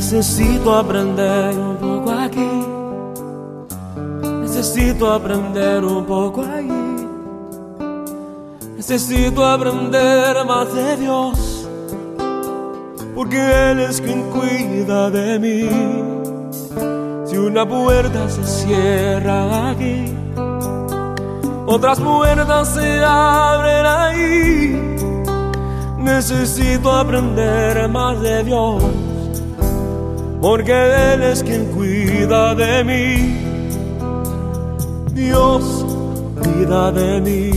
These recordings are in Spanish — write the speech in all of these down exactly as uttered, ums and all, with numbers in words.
Necesito aprender un poco aquí, necesito aprender un poco ahí, necesito aprender más de Dios, porque Él es quien cuida de mí. Si una puerta se cierra aquí, otras puertas se abren ahí. Necesito aprender más de Dios, porque Él es quien cuida de mí. Dios cuida de mí.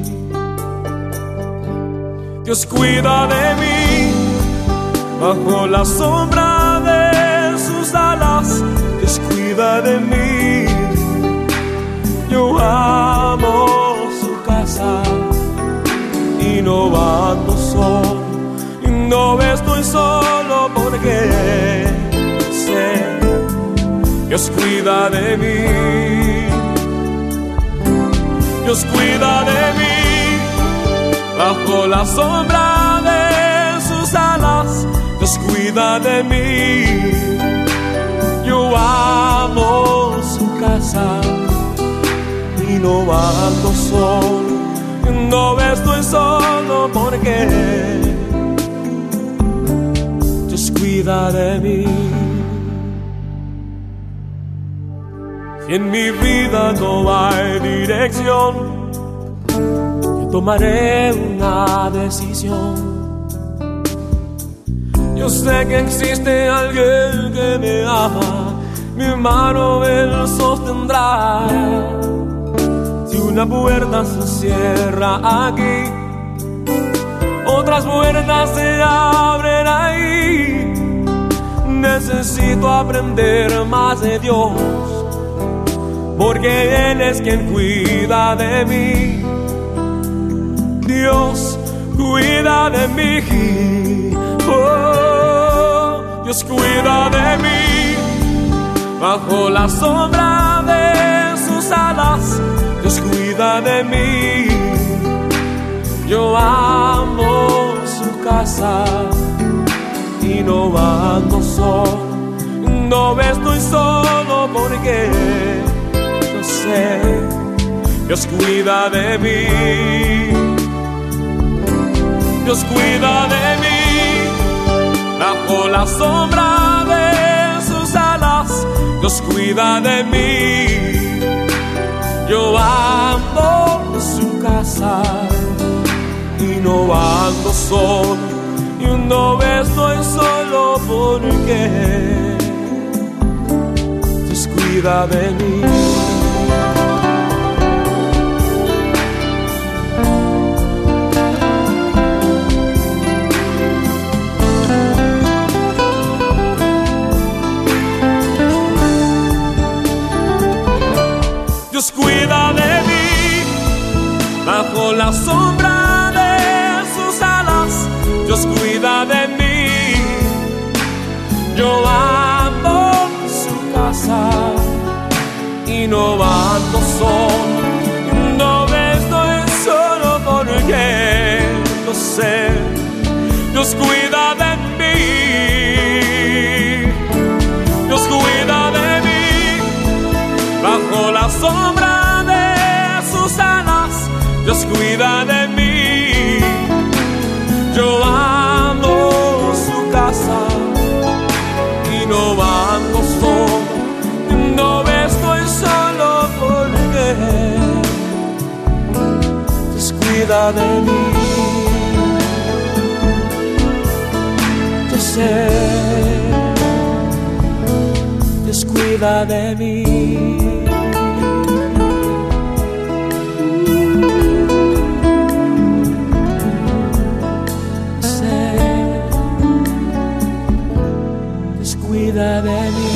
Dios cuida de mí bajo la sombra de sus alas. Dios cuida de mí. Yo amo su casa y no ando solo, y no estoy solo porque sé, Dios cuida de mí. Dios cuida de mí bajo la sombra de sus alas. Dios cuida de mí. Yo amo su casa y no ando solo, no estoy solo porque Dios cuida de mí. Si en mi vida no hay dirección, yo tomaré una decisión. Yo sé que existe alguien que me ama, mi mano Él sostendrá. Si una puerta se cierra aquí, otras puertas se abren ahí. Necesito aprender más de Dios, porque Él es quien cuida de mí. Dios cuida de mí. Oh, Dios cuida de mí bajo la sombra de sus alas. Dios cuida de mí. Yo amo su casa y no ando solo, no estoy solo porque yo sé, Dios cuida de mí. Dios cuida de mí bajo la sombra de sus alas. Dios cuida de mí. Yo amo su casa y no ando solo, y no estoy solo porque Dios cuida de mí. Dios cuida de mí bajo la sombra de sus alas. Dios cuida de mí. Yo amo su casa y no ando solo, no estoy solo porque lo sé, Dios cuida de mí. Dios cuida de mí bajo la sombra de sus alas. Dios cuida de mí. Yo amo su casa y no ando solo, no estoy solo porque Dios cuida de mí. Yo sé, Dios cuida de mí. Cuida de mí.